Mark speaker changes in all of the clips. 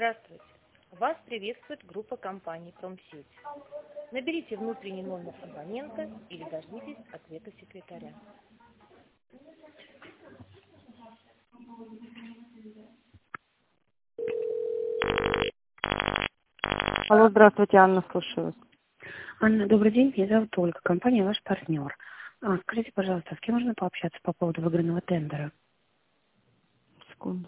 Speaker 1: Здравствуйте. Вас приветствует группа компаний «Промсеть». Наберите внутренний номер абонента или дождитесь ответа секретаря.
Speaker 2: Алло, здравствуйте, Анна, слушаю вас.
Speaker 3: Анна, добрый день, меня зовут Ольга, компания «Ваш партнер». Скажите, пожалуйста, с кем можно пообщаться по поводу выигранного тендера?
Speaker 2: Секунду.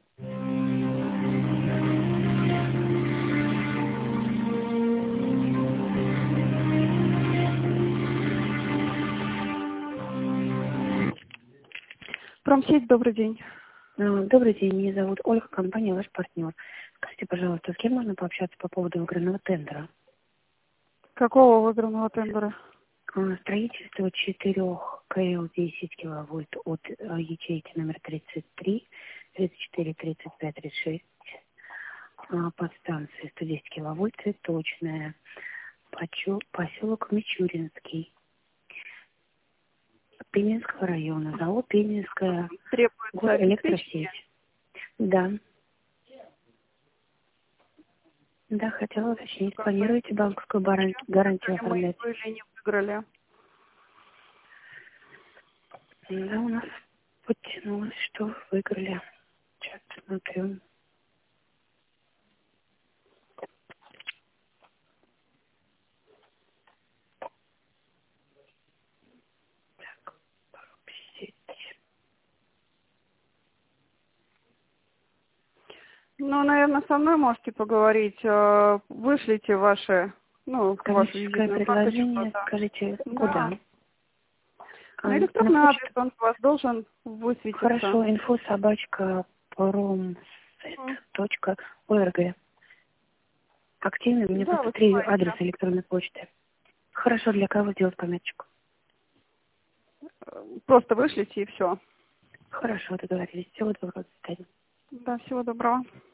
Speaker 2: Промсеть, добрый день.
Speaker 3: Добрый день, меня зовут Ольга, компания «Ваш партнер». Скажите, пожалуйста, с кем можно пообщаться по поводу выигранного тендера?
Speaker 2: Какого выигранного тендера?
Speaker 3: Строительство 4 КЛ 10 киловольт от ячейки номер 33, 34, 35, 36, подстанции 110 киловольт, цветочная, поселок Мичуринский, Пензенского района, ЗАО Пензенская
Speaker 2: Требуется
Speaker 3: электросеть. Да. Да, хотела уточнить, планируете банковскую гарантию оформлять?
Speaker 2: Мы или не выиграли?
Speaker 3: Да, у нас подтянулось, что выиграли. Сейчас посмотрю. Так, сеть.
Speaker 2: Ну, наверное, со мной можете поговорить. Вышлите ваши, вашу
Speaker 3: Коммерческое
Speaker 2: визитную
Speaker 3: предложение,
Speaker 2: карточку. Да.
Speaker 3: скажите,
Speaker 2: Да.
Speaker 3: куда?
Speaker 2: На электронный адрес он у вас должен высветиться.
Speaker 3: Хорошо, info@promset.org. Активно, мне
Speaker 2: Да,
Speaker 3: просто 3
Speaker 2: высылайте.
Speaker 3: адреса электронной почты. Хорошо, для кого сделать пометочку?
Speaker 2: Просто вышлите и все.
Speaker 3: Хорошо, договорились. Всего доброго, до свидания.
Speaker 2: Да, всего доброго.